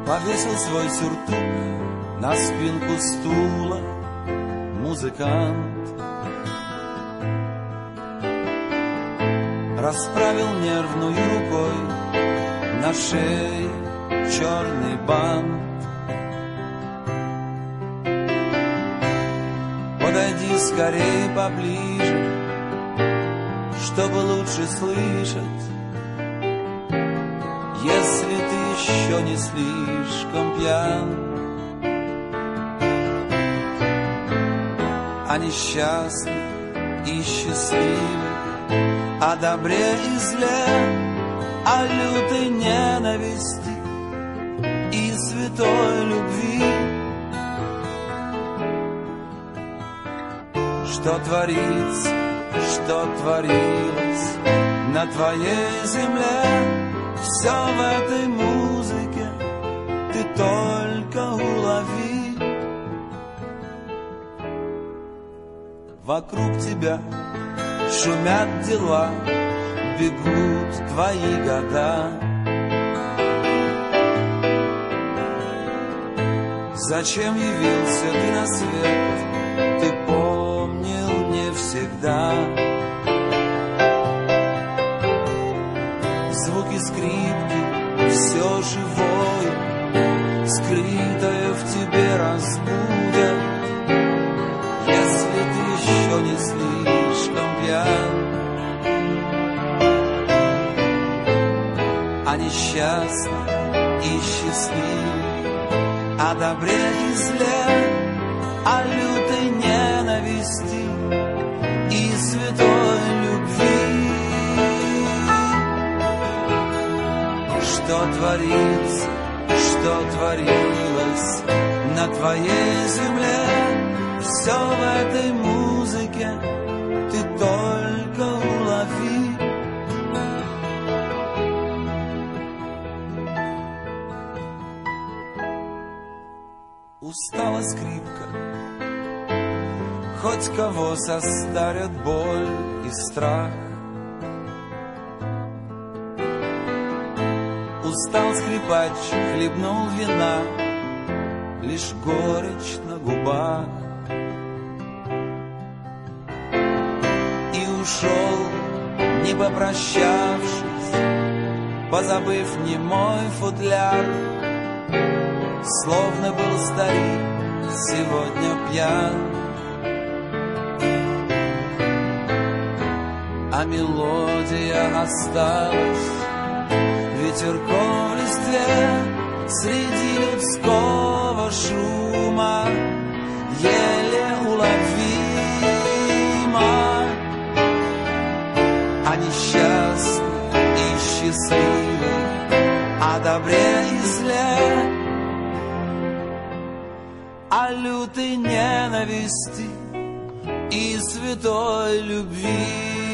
повесил свой сюртук на спинку стула музыкант. Расправил нервной рукой на шее черный бант. Подойди скорее поближе, чтобы лучше слышать, если ты еще не слишком пьян. О несчастных и счастливых, о добре и зле, о лютой ненависти и святой любви. Что творится, что творилось на твоей земле, все в этой музыке ты только улови. Вокруг тебя шумят дела, бегут твои года. Зачем явился ты на свет, ты помнил не всегда. Звуки скрипки, все живое, скрытое в тебе разбудят, если ты еще не слишком пьян. О несчастных и счастливых, о добре и зле, о лютой ненависти и святой любви. Что творится, что творилось на твоей земле, все в этой музыке ты только улови. Устала скрипка, хоть кого состарят боль и страх. Устал скрипач, хлебнул вина, лишь горечь на губах. И ушел, не попрощавшись, позабыв немой футляр. Словно был старик, сегодня пьян. А мелодия осталась ветерком в листве среди людского шума, еле уловима. О несчастных и счастливых, о добре и зле, о лютой ненависти и святой любви.